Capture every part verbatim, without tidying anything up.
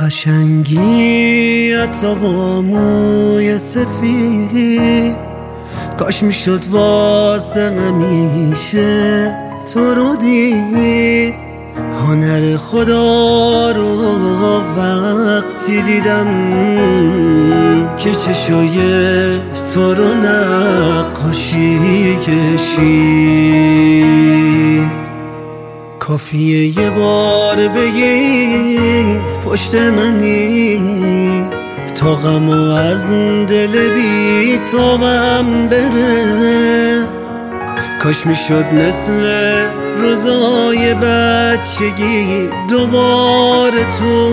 قشنگی حتی با موی سفید، کاش میشد واسه همیشه تو رو دید. هنر خدا رو وقتی دیدم که چشای تو رو نقاشی کشید. کافیه یه بار بگی پشت منی تا غمو از دل بی تابم بره. کاش میشد مثل روزای بچگی دوباره تو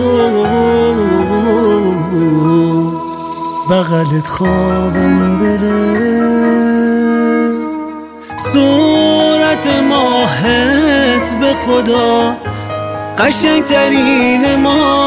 بغلت خوابم بره. صورت ماهت به خدا قشنگترین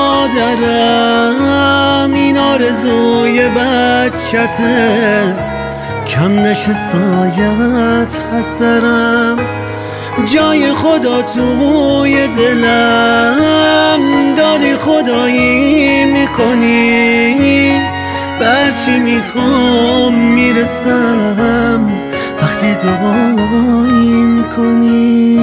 مادرم، این آرزوی بچته کم نشه سایت حسرم. جای خدا توی دلم داری خدایی میکنی، برچی میخوام میرسم وقتی دعایی میکنی.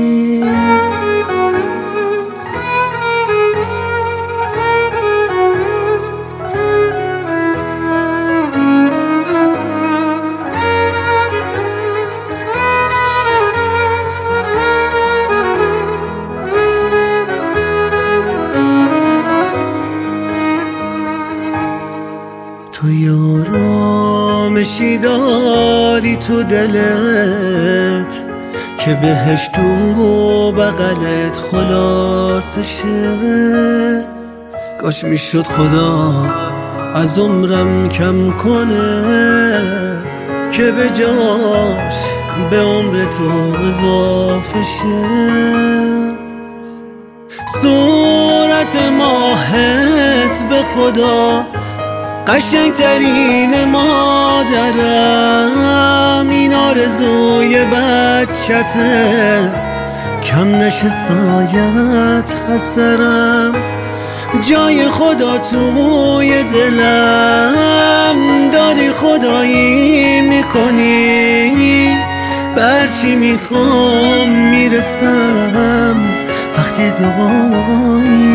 تو آرامشی داری تو دلت که بهش تو بغلت خلاصشه. کاش میشد خدا از عمرم کم کنه که به جاش به عمر تو اضافه شه. صورت ماهت به خدا قشنگترین مادرم، این آرزوی بچته کم نشه سایت حسرم. جای خدا توی دلم داری خدایی میکنی، برچی میخوام میرسم وقتی دعایی